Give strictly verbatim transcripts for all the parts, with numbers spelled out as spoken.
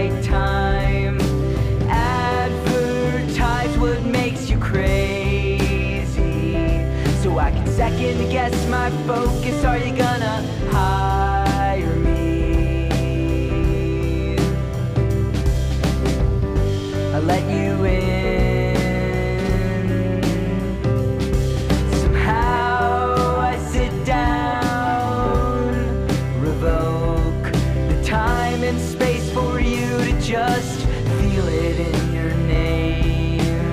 right time. Advertise what makes you crazy, so I can second guess my focus. Are you gonna hire me? I let you in. Somehow I sit down, revoke the time and space for you to just feel it in your name.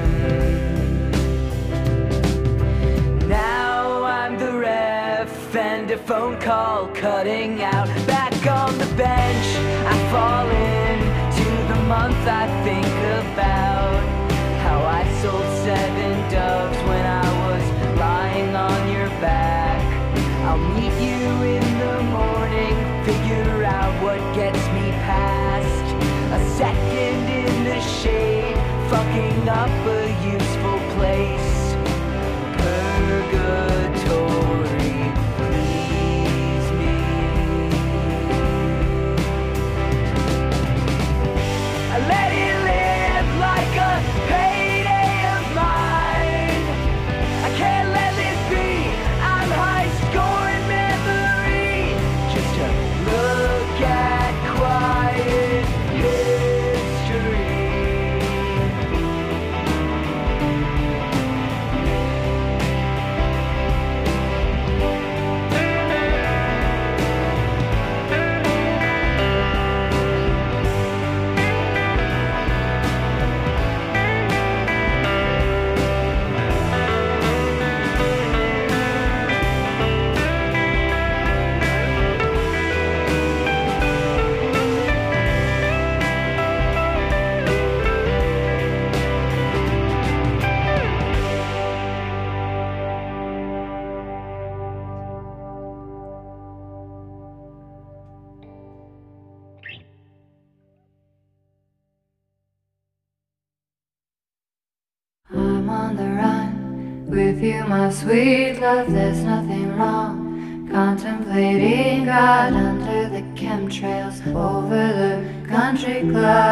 Now I'm the ref and a phone call cutting out. Back on the bench, I fall into the month I think about how I sold seven doves when I was lying on your back. I'll meet you in the morning, figure out what gets me past a second in the shade, fucking up a useful place. Purgatory, please me. I let it live like a payday of mine. I can't let this be. I'm high scoring memory, just to look at quiet history. I'm on the run with you, my sweet love, there's nothing wrong. Contemplating God under the chemtrails over the country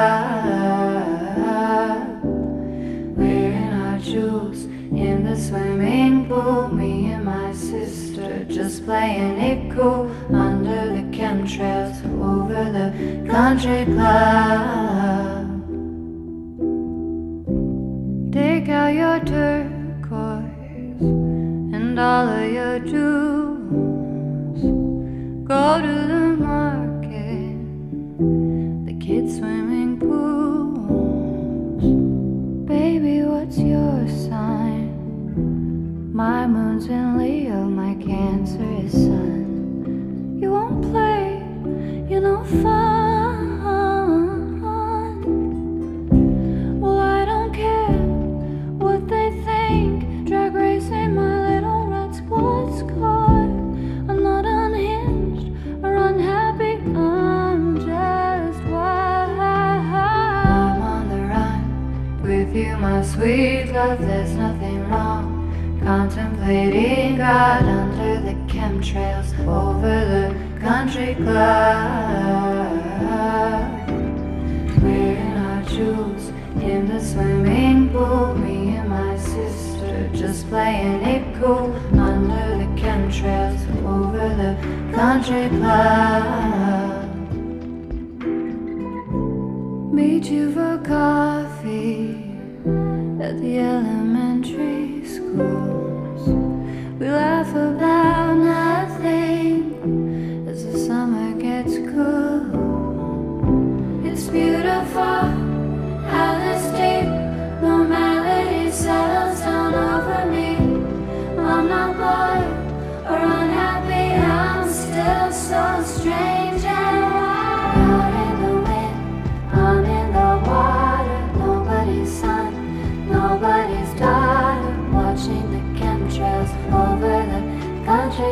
club. Wearing our jewels in the swimming pool, me and my sister just playing it cool under the chemtrails over the country club. Take out your turquoise and all of your jewels. Go to the market, the kids' swimming pools. Baby, what's your sign? My moon's in Leo, my Cancer is Sun. You won't play, you're no fun. Well, I don't care what they think. Drag racing my little red sports car. I'm not unhinged or unhappy, I'm just wild. I'm on the run with you, my sweet love, there's nothing wrong. Contemplating God under the chemtrails over the country club. Wearing our jewels in the swimming pool, me and my sister just playing it cool under the chemtrails over the country club. Meet you for coffee at the elementary schools. We laugh about nothing as the summer gets cool. It's beautiful how this deep normality settles down over me. I'm not bored or unhappy, I'm still so strange and wild. Out in the wind, I'm in the water. Nobody's son, nobody's daughter, watching the chemtrails over the country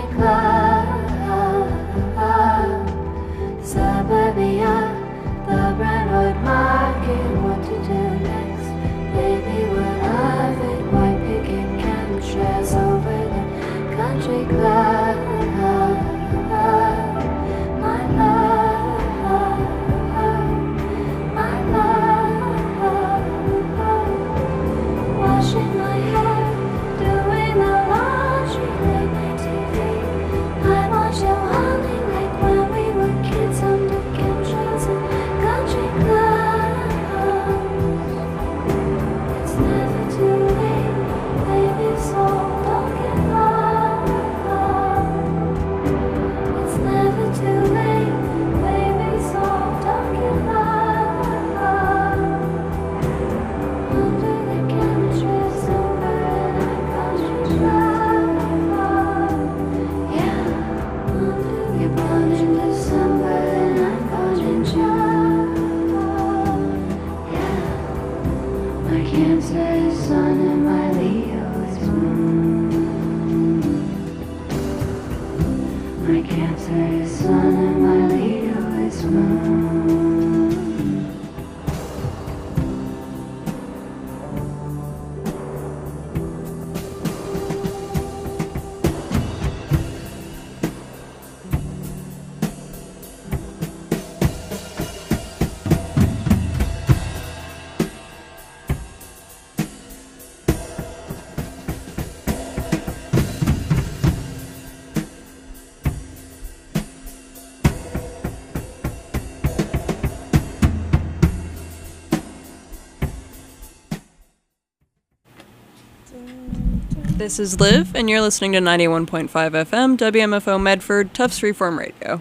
This is Liv, and you're listening to ninety-one point five F M, W M F O Medford, Tufts Freeform Radio.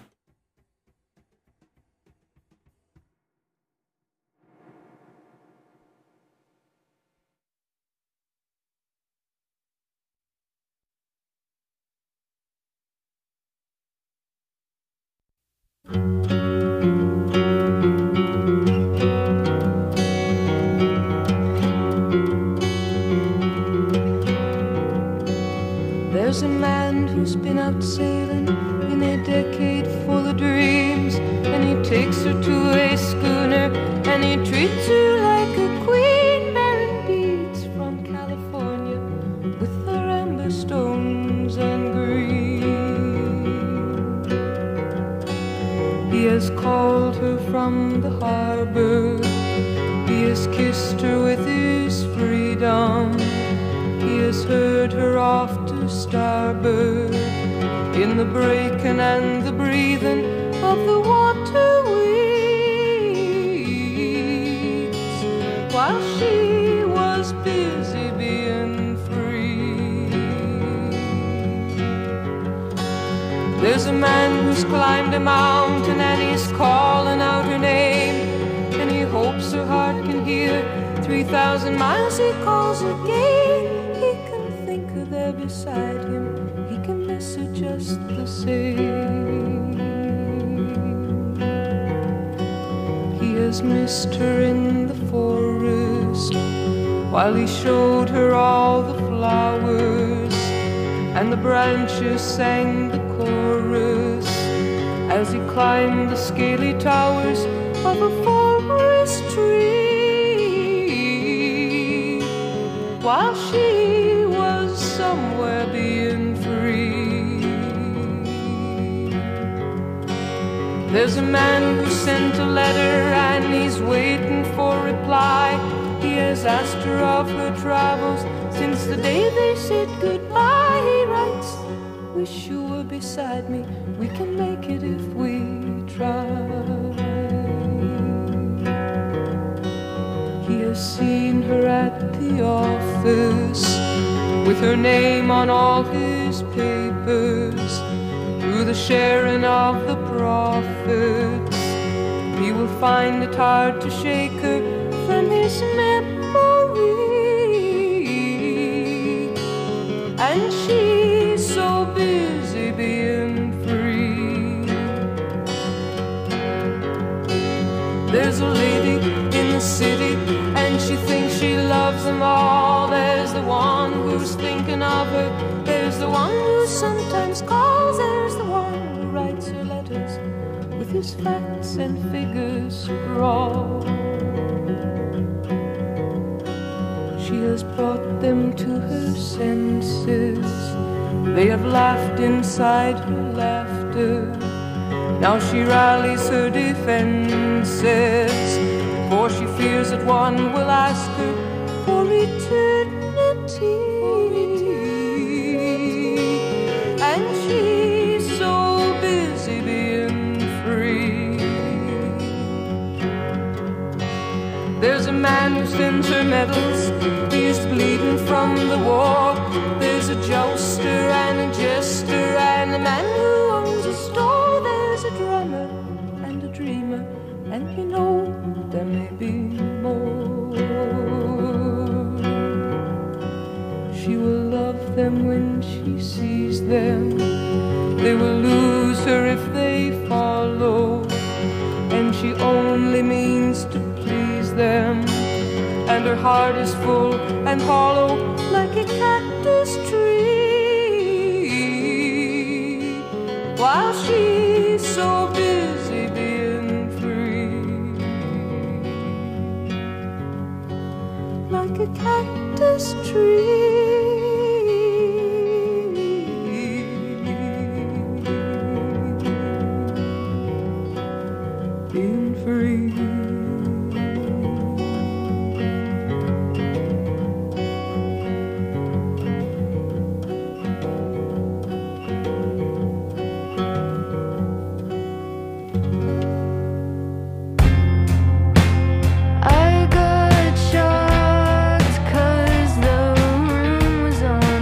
There's a man who's been out sailing in a decade full of dreams, and he takes her to a schooner and he treats her like a queen, bearing beads from California with their amber stones and green. He has called her from the harbor, he has kissed her with his freedom, he has heard her off to starboard in the breaking and the breathing of the water weeds, while she was busy being free. There's a man who's climbed a mountain and he's calling out her name, and he hopes her heart can hear. Three thousand miles he calls again. He can think her there beside him, he can miss her just the same. He has missed her in the forest while he showed her all the flowers, and the branches sang the chorus as he climbed the scaly towers of a forest tree, while she was somewhere being free. There's a man who sent a letter and he's waiting for reply. He has asked her of her travels since the day they said goodbye. He writes, wish you were beside me, we can make it if we try. He has seen her at the office with her name on all his papers. Through the sharing of the profits, he will find it hard to shake her from his memory, and she's so busy being free. There's a lady in the city and she thinks she loves them all. There's the one who's thinking of her, there's the one who sometimes calls, there's the one who writes her letters with his facts and figures scrawled. She has brought them to her senses, they have laughed inside her laughter. Now she rallies her defenses, for she fears that one will ask her for eternity. And she's so busy being free. There's a man who sends her medals, he's bleeding from the war. There's a jouster and a jester and a man who owns a store. There's a drummer and a dreamer, and you know there may be more. She will love them when she sees them, they will lose her if they follow, and she only means to please them, and her heart is full and hollow like a cactus tree, while she's so busy being free. Like a cactus tree, being free. I got shocked 'cause the room was on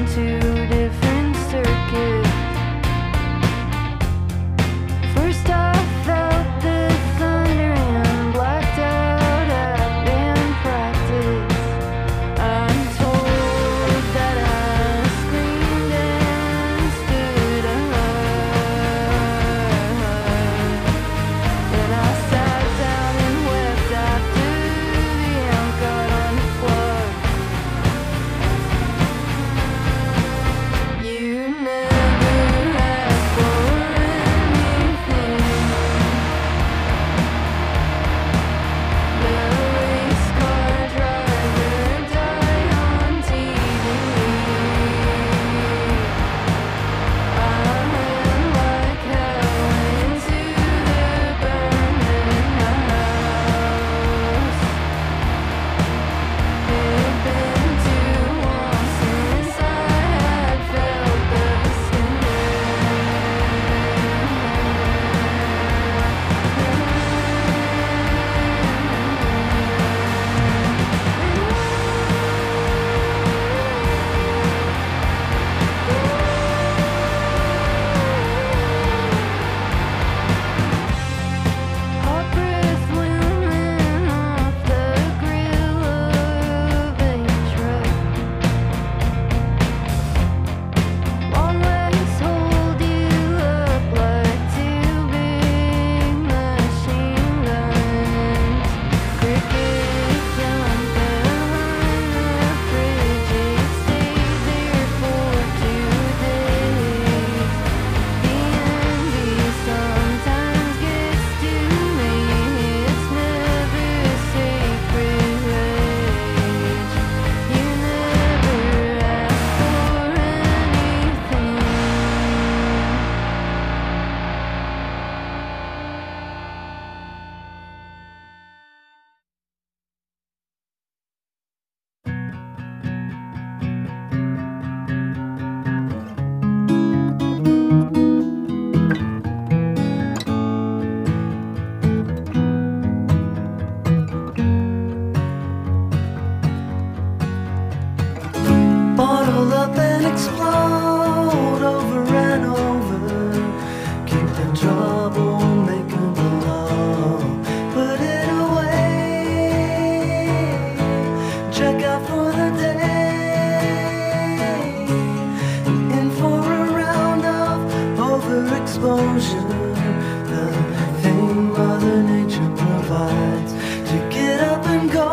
fights to get up and go.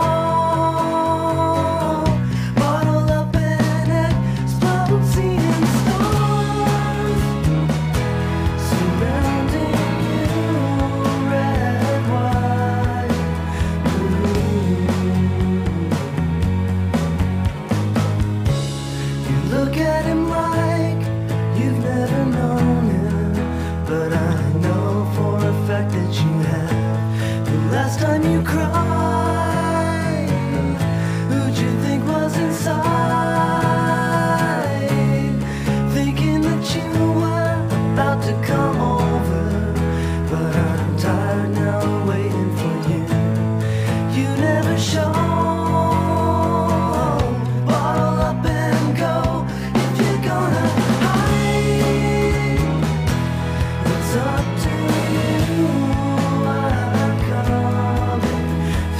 Bottle up and explode, seeing stars surrounding you, red, white, blue. You look at him like you've never known him, but I know for a fact that you have. The last time you cried, who'd you think was inside? Thinking that you were about to come over, but I'm tired now waiting for you. You never show. Bottle up and go if you're gonna hide. It's up to you. I'm coming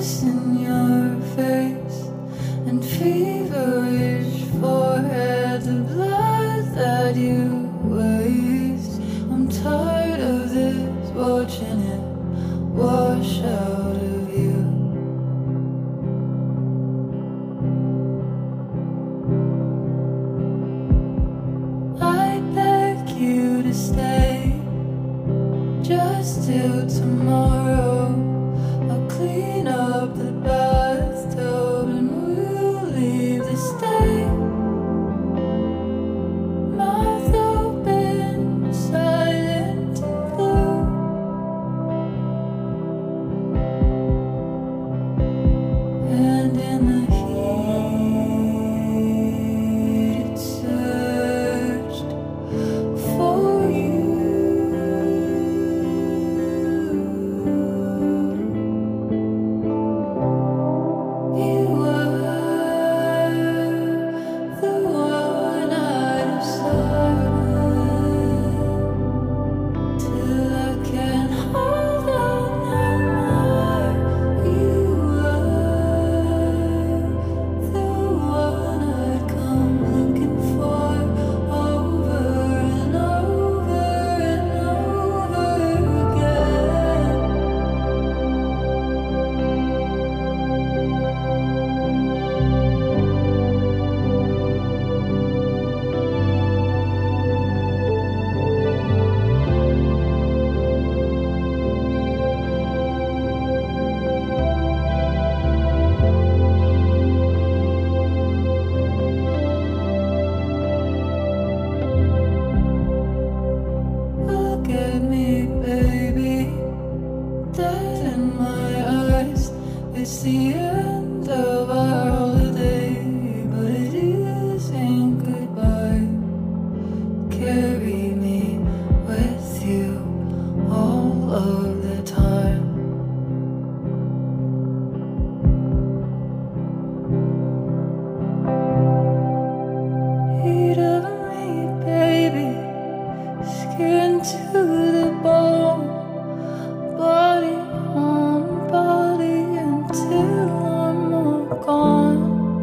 kiss in your face and feverish forehead, the blood that you waste. I'm tired of this, watching it wash out of you. I beg you to stay just till tomorrow. I'll clean up the bathtub and we'll leave this day. Mouth open, silent and blue. And in the heat it searched for you. You were the one I'd have silent till I can't hold on no more. You were the one I'd come looking for over and over and over again. Look at me, baby, dead in my eyes. It's the end of our holiday, but it isn't goodbye. Carry me with you all of the time. Heat of me, baby, skin to the bone, body on body until I'm all gone.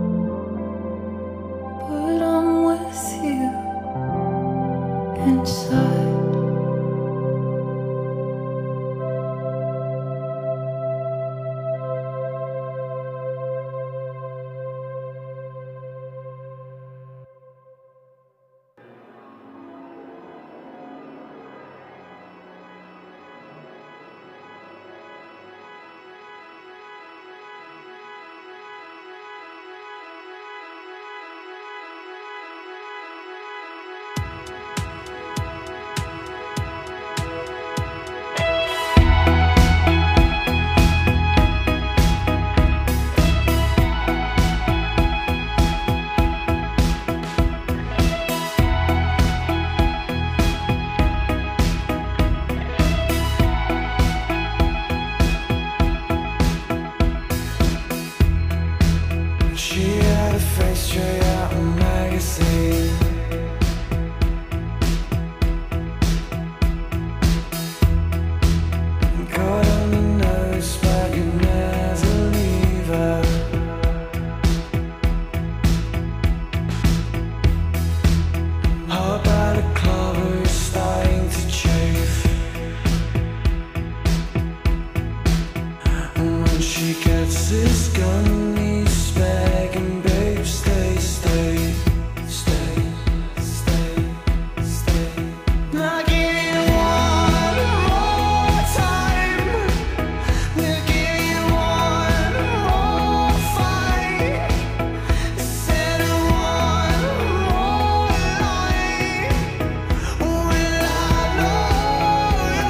But I'm with you inside. She had a face straight out of a magazine. Got on the nose, but you never leave her. Heart by the clover is starting to chafe. And when she gets this gun, he's begging, babe, stay, stay, stay, stay, stay. Now give you one more time. We'll give you one more fight. Said one more line. Will I know you?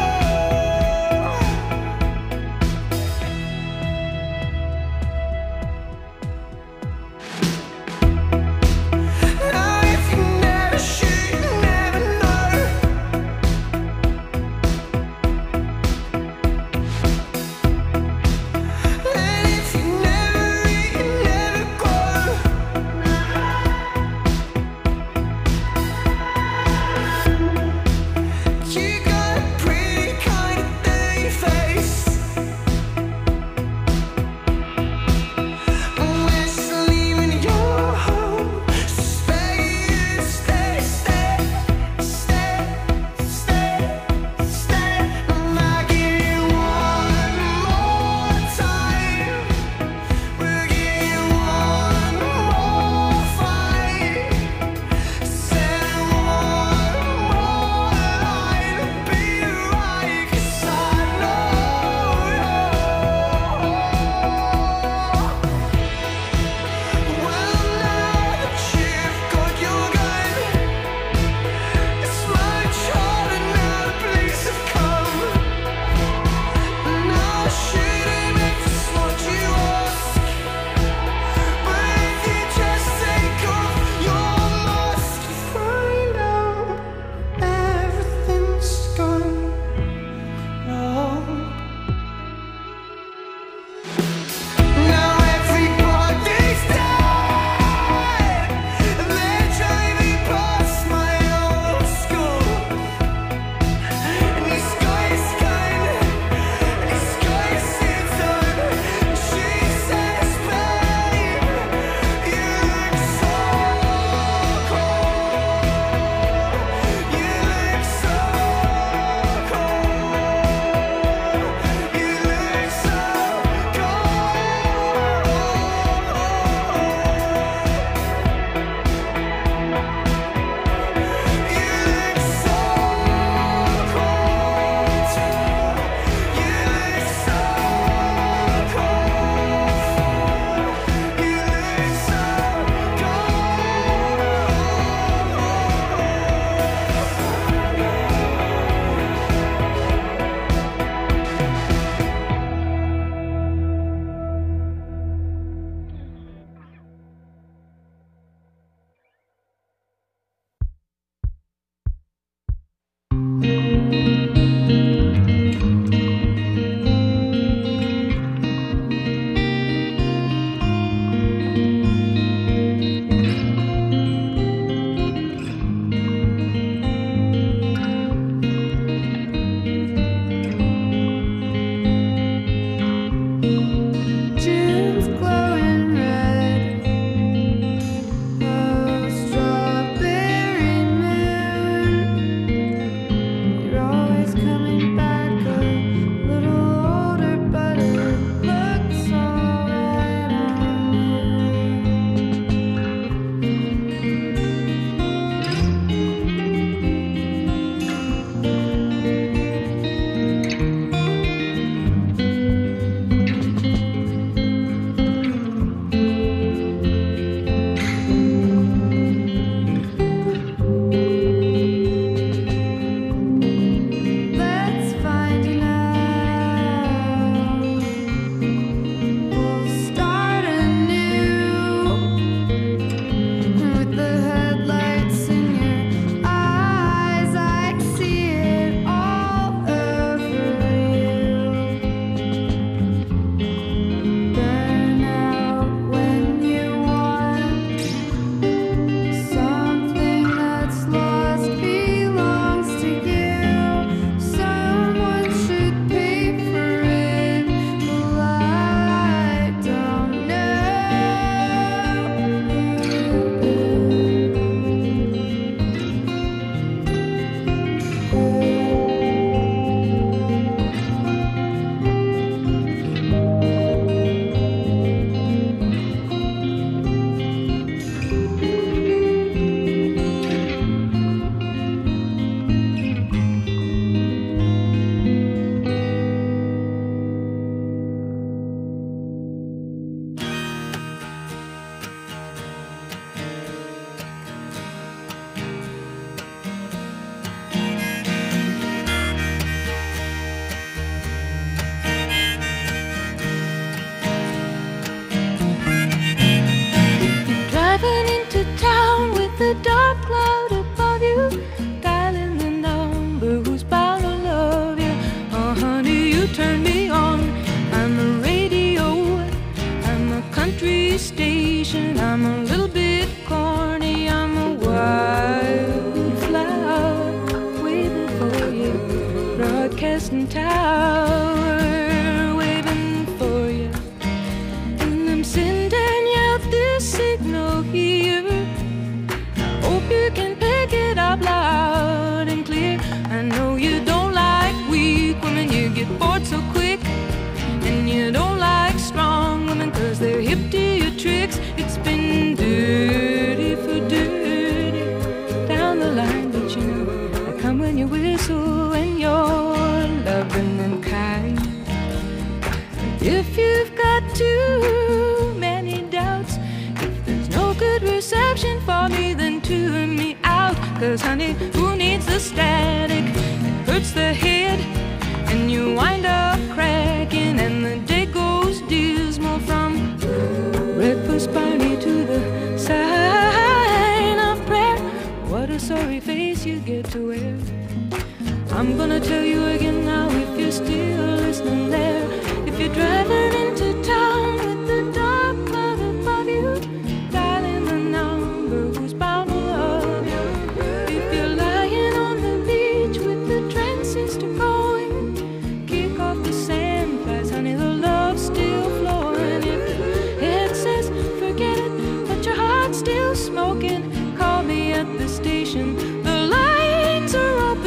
Western Tower waving for you, and I'm sending out this signal here. I hope you can pick it up loud and clear. I know you don't like weak women, you get bored so quick, and you don't like strong women 'cause they're hip to your tricks. It's been dirty for dirty down the line, but you know I come when you whistle and you're loving and kind. If you've got too many doubts, if there's no good reception for me, then tune me out. 'Cause honey, who needs the static? It hurts the head and you wind up cracking, and the day goes dismal from breakfast party to the sign of prayer. What a sorry face you get to wear. I'm gonna tell you again now, if you're still listening there. If you're driving into town with the dark cloud above you, dialing the number who's bound to love you. If you're lying on the beach with the transistor going, kick off the sandflies, honey, the love's still flowing. If the head says forget it, but your heart's still smoking, call me at the station, the lines are open.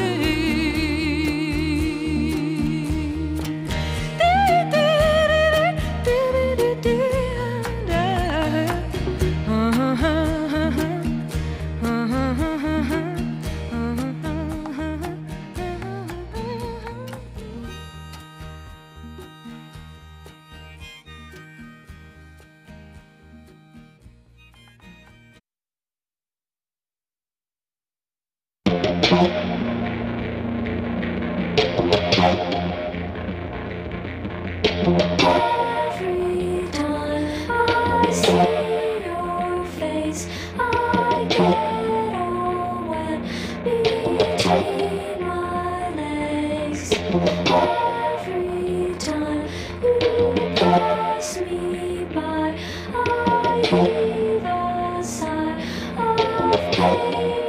Every time I see your face, I get all wet between my legs. Every time you pass me by, I heave a sigh of pain.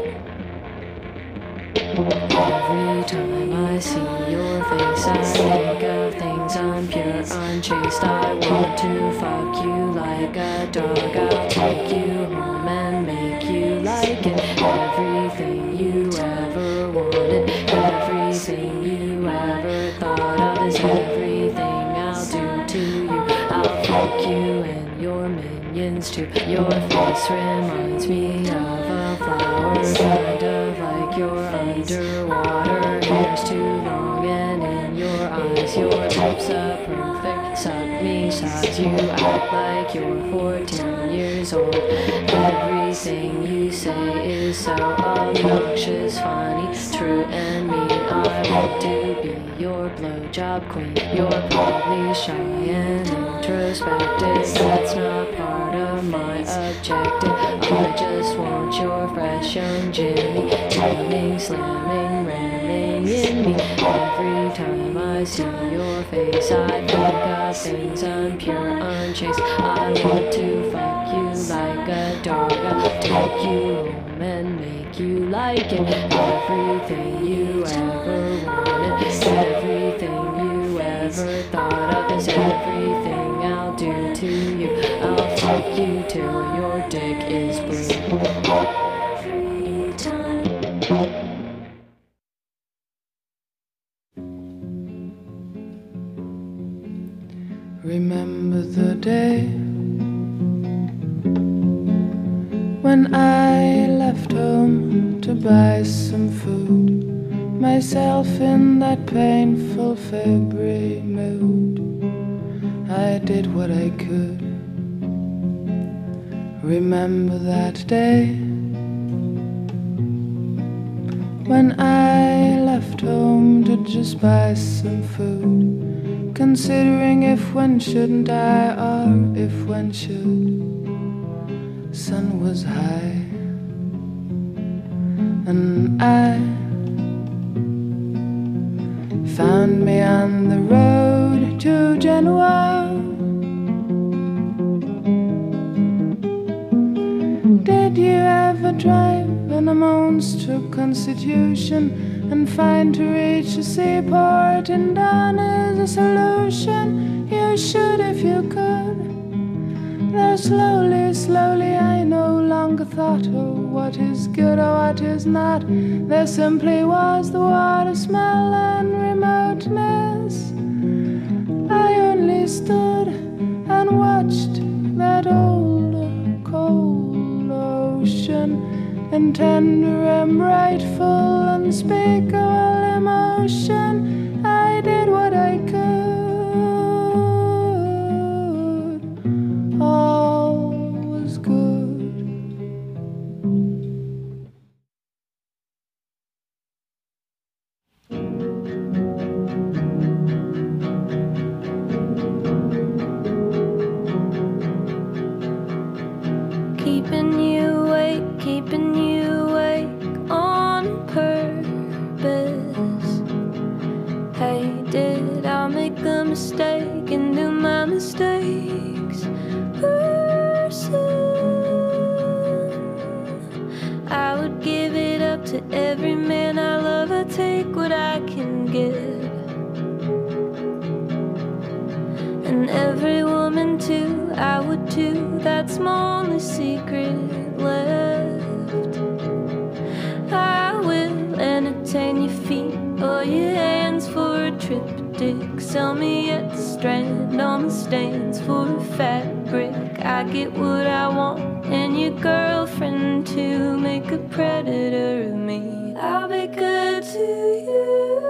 Every time I see your face, I think of things unpure, unchaste. I want to fuck you like a dog. I'll take you home and make you like it. Everything you ever wanted, everything you ever thought of is everything I'll do to you. I'll fuck you and your minions too. Your face reminds me of a flower, kind of like you're underwater. Hair's too long and in your eyes, your lips are perfect. Suck me, size you act like you're fourteen years old. Everything you say is so obnoxious, funny, true and mean. I want to be your blowjob queen. You're probably shy and introspective. That's not part of my objective. I just want your fresh young Jimmy, jamming, slamming, ramming in me. Every time I see your face, I think of things unpure, unchaste. I want to fuck you like a dog. I'll take you home and make you like it. Everything you ever wanted, everything you ever thought of is everything I'll do to you. I'll fuck you till your dick is blue. Every time. Remember the day when I left home to buy some food, myself in that painful February mood. I did what I could. Remember that day when I left home to just buy some food, considering if when shouldn't I, or if when should. Sun was high and I found me on the road to Genoa. Did you ever drive in a monster constitution and find to reach a seaport, and done is a solution. You should if you could. Though slowly, slowly I no longer thought, oh, what is good or what is not. There simply was the water smell and remoteness. I only stood and watched that old cold ocean in tender and brightful unspeakable emotion. I did what I could. All was good. Keeping you awake, keeping you awake on purpose. Hey, did I make a mistake and do my mistakes worsen? I would give it up to every man I love. I take what I can give, and every woman too, I would too. That's my only secret left. I will entertain your feet or your hands for a triptych. Sell me at the Strand on the stands for a fabric. I get what I want, and your girlfriend too. Make a predator of me. I'll be good to you.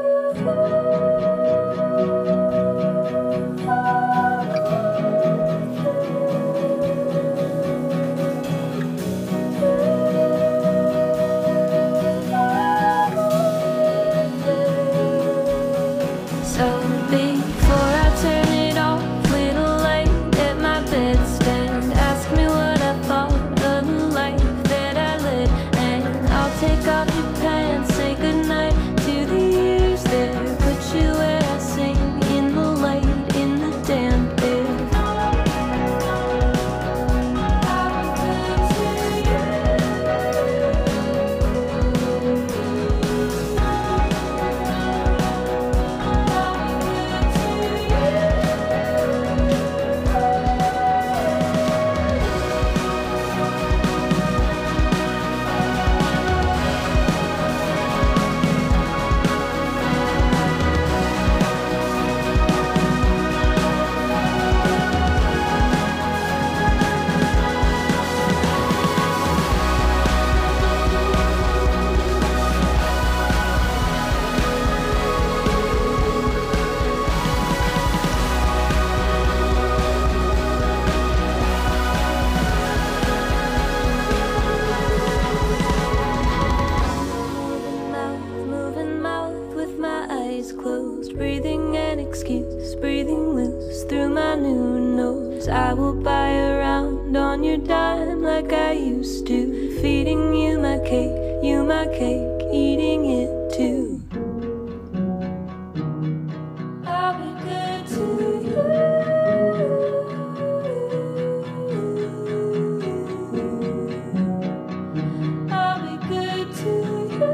I will buy a round on your dime like I used to. Feeding you my cake, you my cake, eating it too. I'll be good to you. I'll be good to you.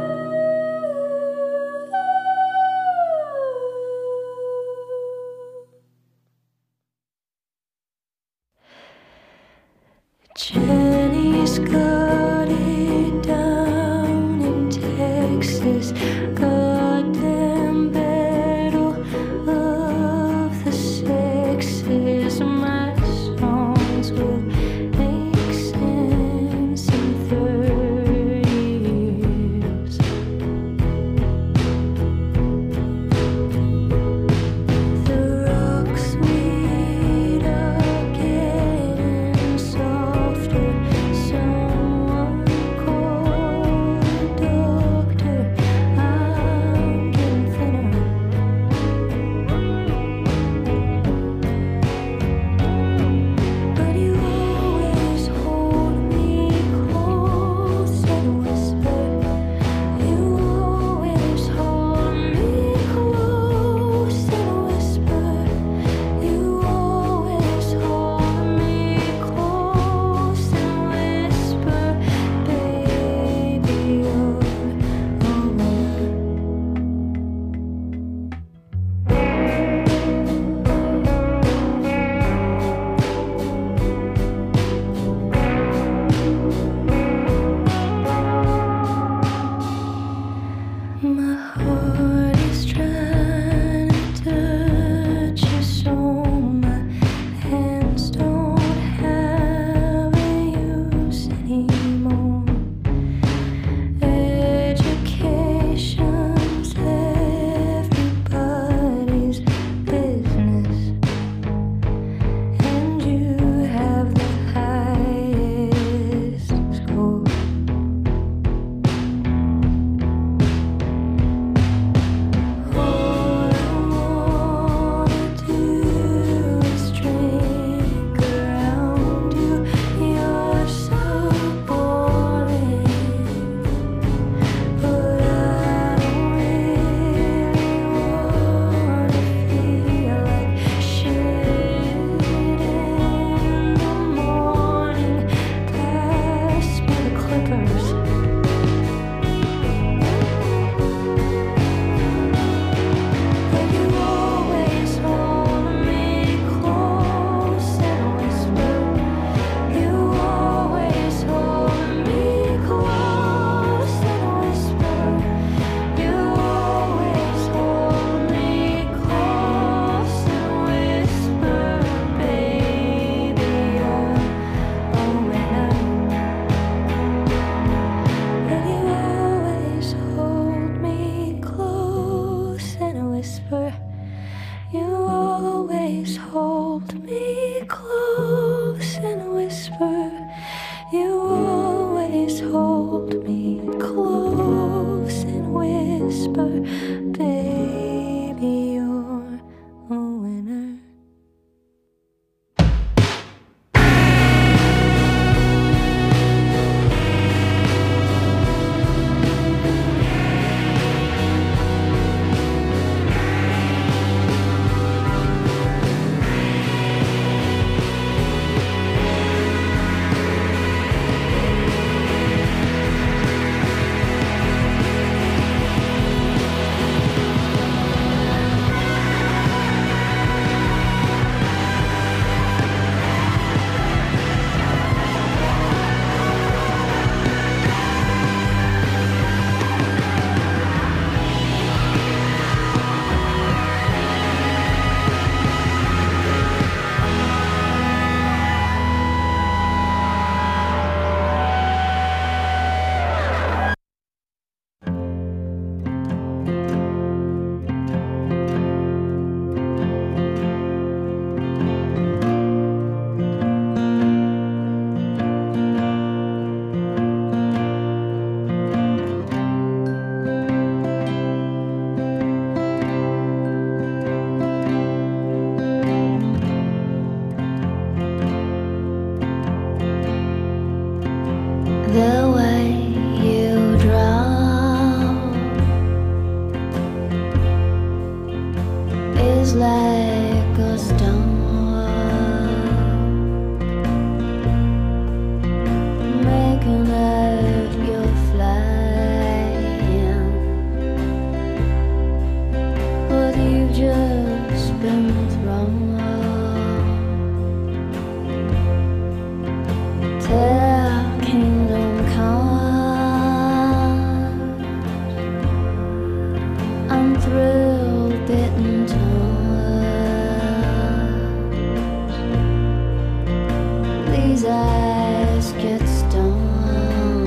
Jenny's got it down in Texas. Goddamn battle of the sexes. My songs will make sense in thirty years. The rocks we are getting softer. Some feels like a stone. Making out you're flying, but you've just been thrown. Till kingdom comes, I'm thrilled bitten tongues. These eyes get stung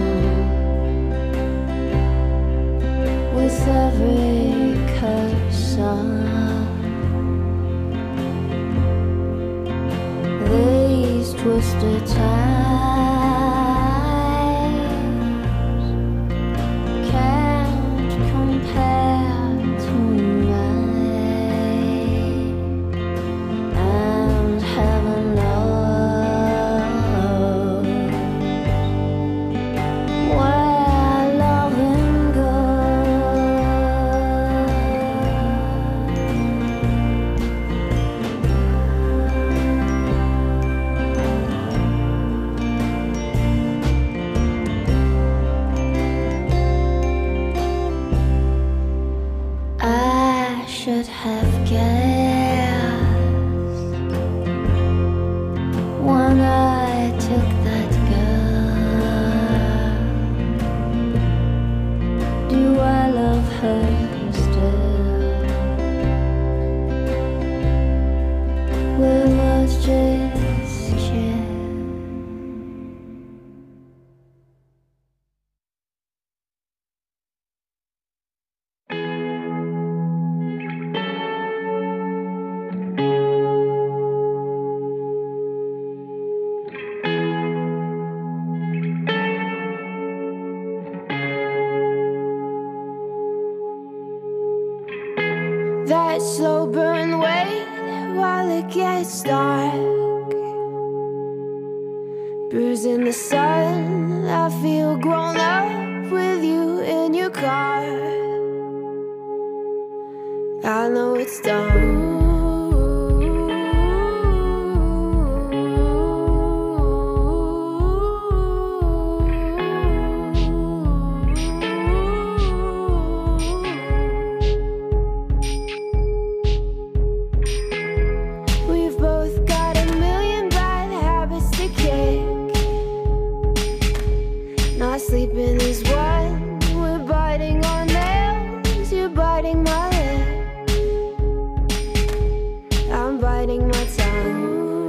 with every curse song. These twisted times can't compare to mine, and heaven knows where loving I should have guessed when I took that girl. Do I love her still? Will was just kiss? That slow burn wait while it gets dark, bruising the sun. I feel grown up with you in your car. I know it's done. We've both got a million bad habits to kick. Not sleeping is one. We're biting on nails. You're biting my lip. I'm biting my tongue.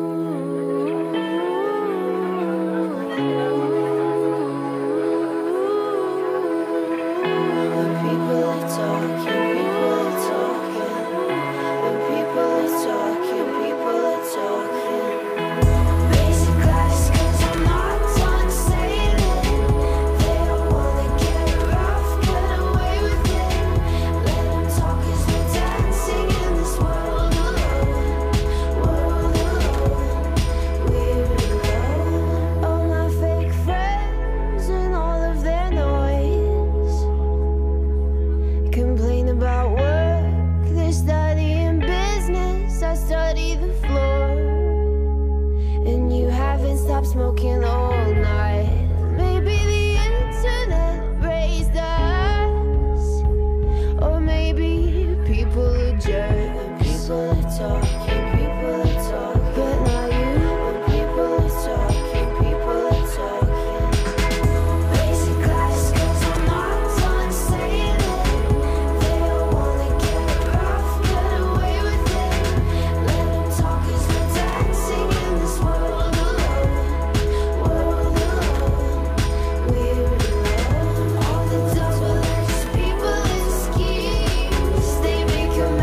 When people are talking, people are talking. When people are talking, people are talking. Basic class, 'cause I'm not done saying it. They don't wanna get rough, get away with it. Let them talk 'cause we're dancing in this world alone. World alone, we're alone. All my fake friends and all of their noise complain about work, they're studying business. I study the floor, and you haven't stopped smoking all night. Maybe the internet raised us, or maybe people are jerks. People are talking, people are talking, but not you. When people are talking, people are talking. Basic class, 'cause I'm not done saying it. They don't wanna get rough, get away with it. Let them talk 'cause we're dancing in this world alone. World alone, we're alone. All the double-edged people and schemes, they make 'em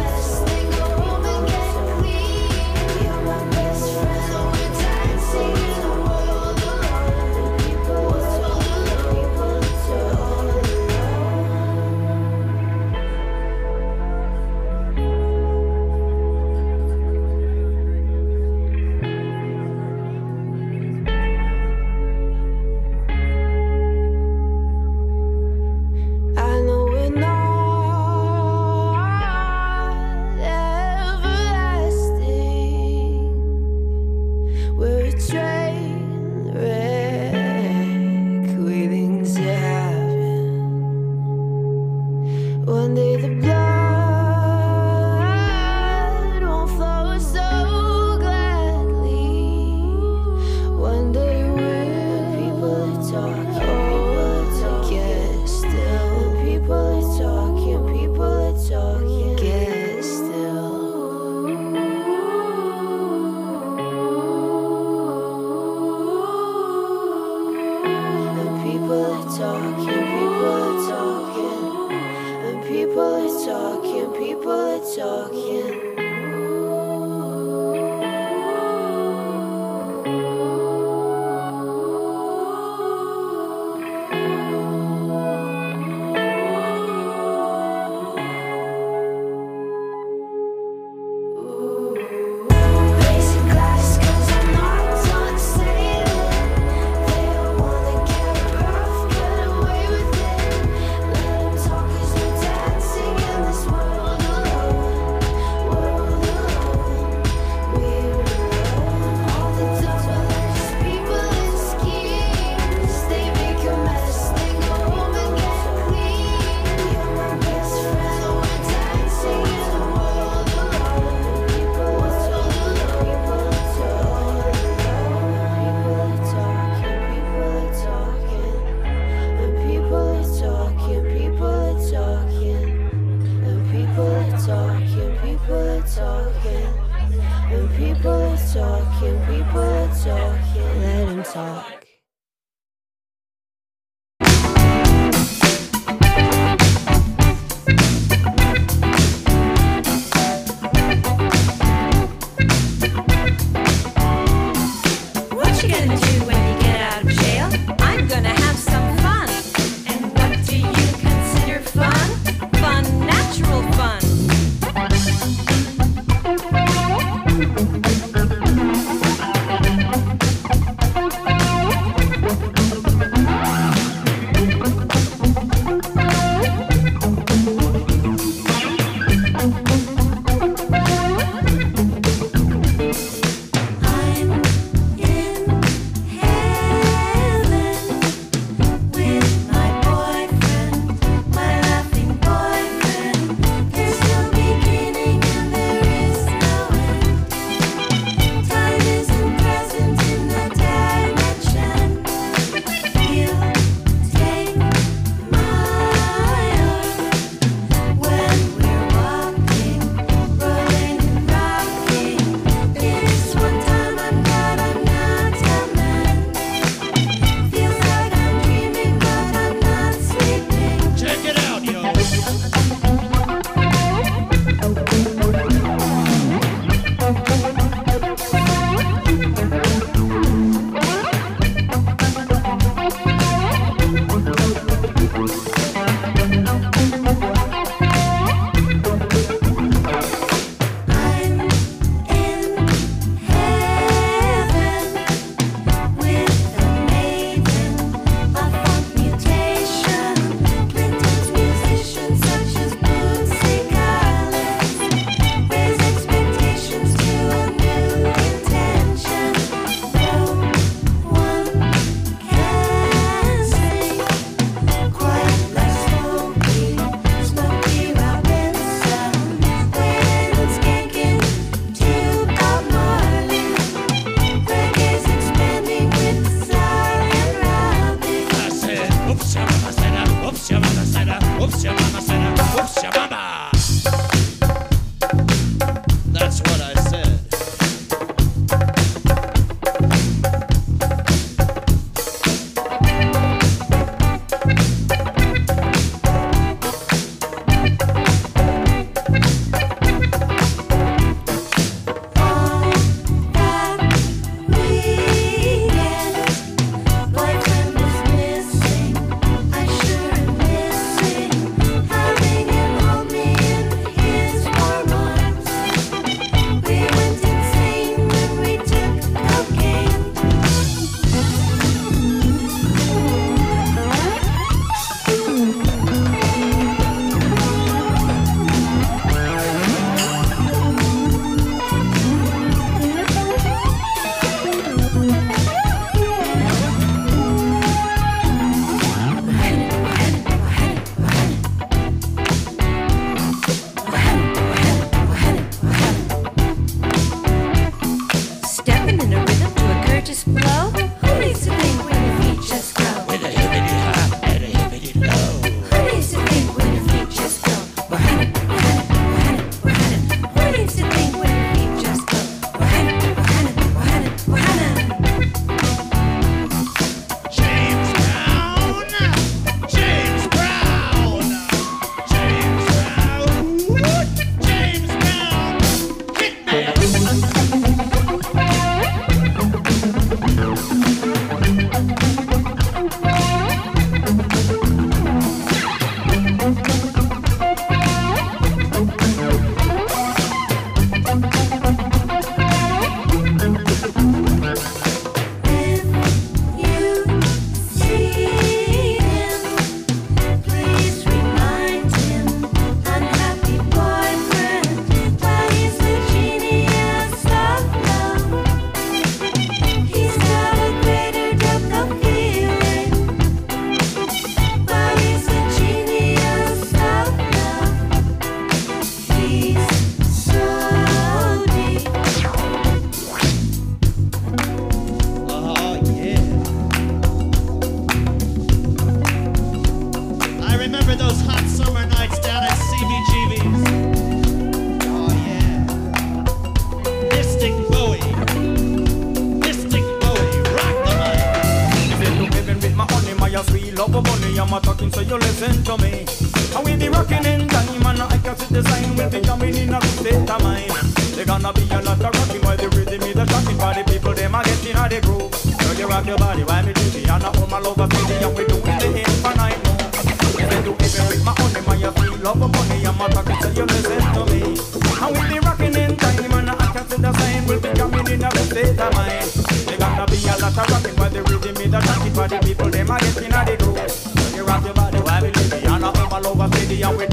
I'm a talking, so you listen to me. And we be rocking in time, and I can see the sign. We'll be coming in a good state of mind. There's gonna be a lot of rocking while the rhythm is a shocking. For the people, them are getting out the groove. So you rock your body while me do the and I hold my love baby, and we doing the infinite move. If I do even with my honey, man, you feel love of money. I'm a talking, so you listen to me. And we be rocking in time, and I can see the sign. We'll be coming in a good state of mind. There's gonna be a lot of rocking while the rhythm is a shocking. For the people, them are getting out the groove. So you rock your body while we do the and I hold my love baby, and we